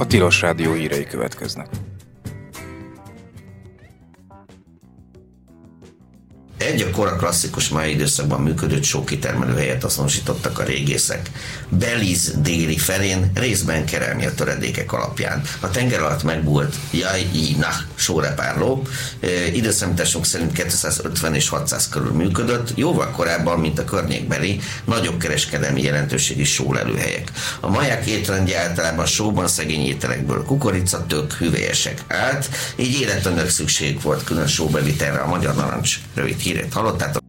Tilos Rádió hírei következnek. Egy a kora klasszikus mai időszakban működött sókitermelő helyet azonosítottak a régészek. Belize déli felén, részben kerelmi töredékek alapján. A tenger alatt megbújt Jai-Nach sórepárló, időszámításunk szerint 250 és 600 körül működött, jóval korábban, mint a környékbeli, nagyobb kereskedelmi jelentőségi sólelőhelyek. A maják étrendje általában sóban szegény ételekből kukorica, tök, hüvelyesek állt, így életönnek szükség volt külön sóbevitelre. A Magyar Narancs rövid hírét hallottátok.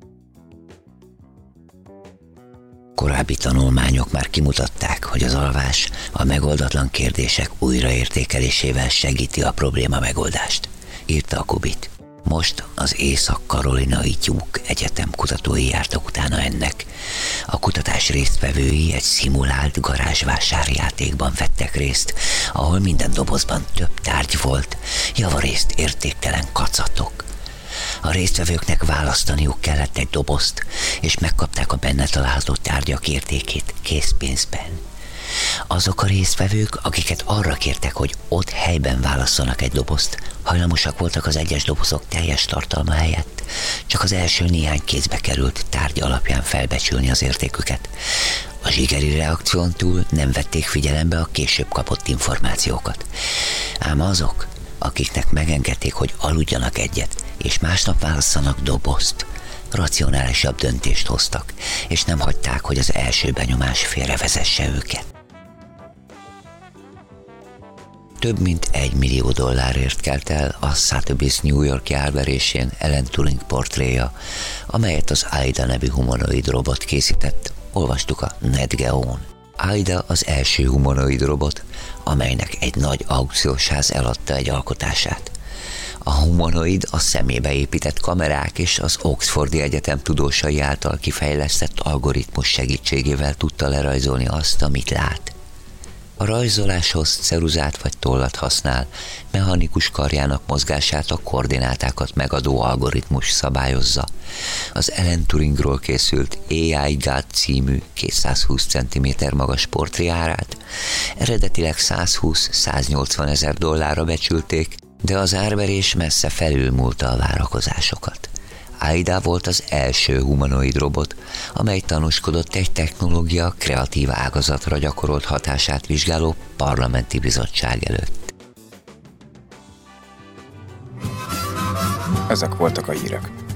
Korábbi tanulmányok már kimutatták, hogy az alvás a megoldatlan kérdések újraértékelésével segíti a probléma megoldást, írta a Kubit. Most az Észak-Karolinai Duke Egyetem kutatói jártak utána ennek. A kutatás résztvevői egy szimulált garázsvásárjátékban vettek részt, ahol minden dobozban több tárgy volt, javarészt értéktelen kacatok. A résztvevőknek választaniuk kellett egy dobozt, és megkapták a benne található tárgyak értékét készpénzben. Azok a résztvevők, akiket arra kértek, hogy ott helyben válasszanak egy dobozt, hajlamosak voltak az egyes dobozok teljes tartalma helyett csak az első néhány kézbe került tárgy alapján felbecsülni az értéküket. A zsigeri reakción túl nem vették figyelembe a később kapott információkat. Ám azok, akiknek megengedték, hogy aludjanak egyet, és másnap válasszanak dobozt, racionálisabb döntést hoztak, és nem hagyták, hogy az első benyomás félrevezesse őket. Több mint $1 millió kelt el a Sotheby's New York-i árverésén Alan Turing portréja, amelyet az Aida nevű humanoid robot készített, olvastuk a NetGeo-n. Aida az első humanoid robot, amelynek egy nagy aukciós ház eladta egy alkotását. A humanoid a szemébe épített kamerák és az Oxfordi Egyetem tudósai által kifejlesztett algoritmus segítségével tudta lerajzolni azt, amit lát. A rajzoláshoz ceruzát vagy tollat használ, mechanikus karjának mozgását a koordinátákat megadó algoritmus szabályozza. Az Alan Turingról készült AI God című 220 cm magas portréárát eredetileg $120-180 ezer becsülték, de az árverés messze felülmúlta a várakozásokat. Aida volt az első humanoid robot, amely tanúskodott egy technológia kreatív ágazatra gyakorolt hatását vizsgáló parlamenti bizottság előtt. Ezek voltak a hírek.